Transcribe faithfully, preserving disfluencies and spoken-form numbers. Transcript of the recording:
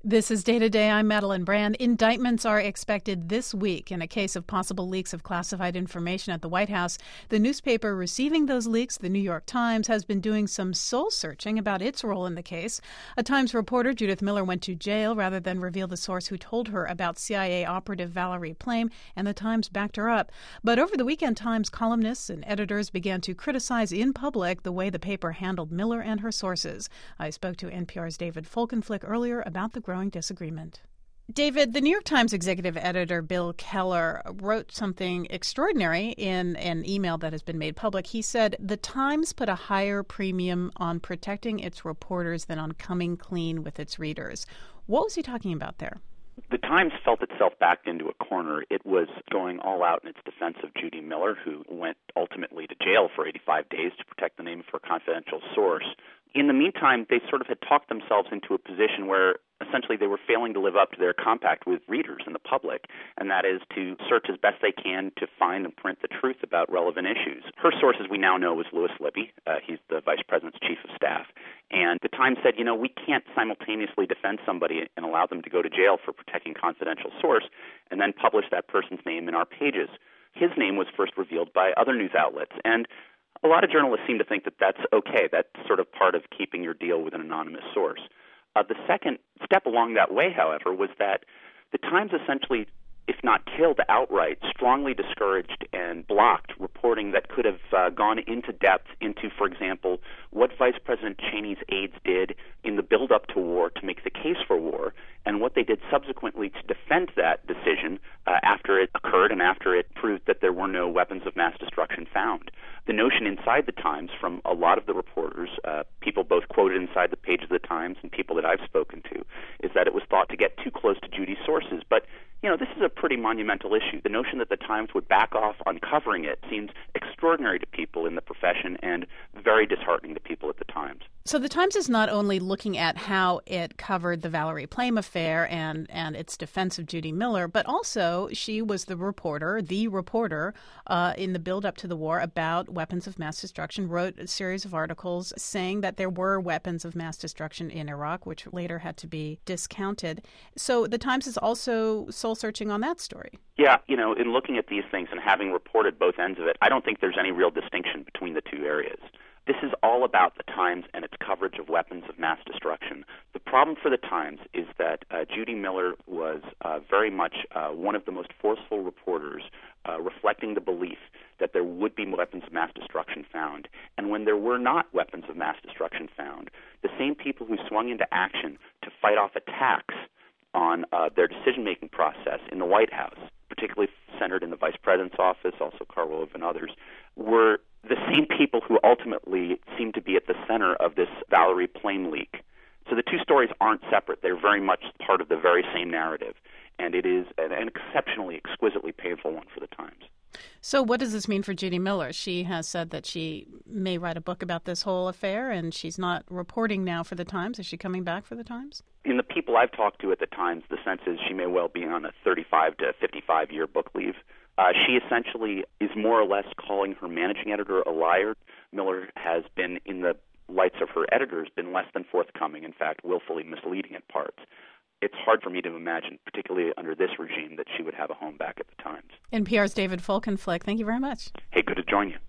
This is Day to Day. I'm Madeline Brand. Indictments are expected this week in a case of possible leaks of classified information at the White House. The newspaper receiving those leaks, the New York Times, has been doing some soul-searching about its role in the case. A Times reporter, Judith Miller, went to jail rather than reveal the source who told her about C I A operative Valerie Plame, and the Times backed her up. But over the weekend, Times columnists and editors began to criticize in public the way the paper handled Miller and her sources. I spoke to N P R's David Folkenflik earlier about the growing disagreement. David, the New York Times executive editor Bill Keller wrote something extraordinary in an email that has been made public. He said the Times put a higher premium on protecting its reporters than on coming clean with its readers. What was he talking about there? The Times felt itself backed into a corner. It was going all out in its defense of Judy Miller, who went ultimately to jail for eighty-five days to protect the name of her confidential source. In the meantime, they sort of had talked themselves into a position where essentially they were failing to live up to their compact with readers and the public, and that is to search as best they can to find and print the truth about relevant issues. Her source, as we now know, was Louis Libby. Uh, he's the vice president's chief of staff. And the Times said, you know, we can't simultaneously defend somebody and allow them to go to jail for protecting confidential source and then publish that person's name in our pages. His name was first revealed by other news outlets, and a lot of journalists seem to think that that's okay. That's sort of part of keeping your deal with an anonymous source. Uh, the second step along that way, however, was that the Times essentially, if not killed outright, strongly discouraged and blocked reporting that could have uh, gone into depth into, for example, what Vice President Cheney's aides did in the build-up to war to make the case for war, and what they did subsequently to defend that decision uh, after it occurred and after it proved that there were no weapons of mass destruction found. The notion inside the Times from a lot of the reporters, uh, people both quoted inside the page of the Times and people that I've spoken to, is that it was thought to get too close to Judy's sources. But, you know, this is a pretty monumental issue. The notion that the Times would back off on covering it seems extraordinary to people in the profession and very disheartening to people at the Times. So the Times is not only looking at how it covered the Valerie Plame affair and, and its defense of Judy Miller, but also she was the reporter, the reporter uh, in the build-up to the war about weapons of mass destruction, wrote a series of articles saying that there were weapons of mass destruction in Iraq, which later had to be discounted. So the Times is also soul-searching on that story. Yeah, you know, in looking at these things and having reported both ends of it, I don't think there's any real distinction between the two areas. This is all about the Times and its coverage of weapons of mass destruction. The problem for the Times is that uh, Judy Miller was uh, very much uh, one of the most forceful reporters uh, reflecting the belief that there would be weapons of mass destruction found. And when there were not weapons of mass destruction found, the same people who swung into action to fight off attacks on uh, their decision-making process in the White House, particularly centered in the vice president's office, also Karl Rove and others, were the same people who ultimately seemed to be at the center of this Valerie Plame leak. So the two stories aren't separate. They're very much part of the very same narrative, and it is an, an exceptionally, exquisitely painful one for the Times. So what does this mean for Judy Miller? She has said that she may write a book about this whole affair, and she's not reporting now for the Times. Is she coming back for the Times? In the people I've talked to at the Times, the sense is she may well be on a thirty-five to fifty-five year book leave. Uh, she essentially is more or less calling her managing editor a liar. Miller has been, in the lights of her editors, been less than forthcoming, in fact, willfully misleading at parts. It's hard for me to imagine, particularly under this regime, that she would have a home back at the Times. N P R's David Folkenflik, thank you very much. Hey, good to join you.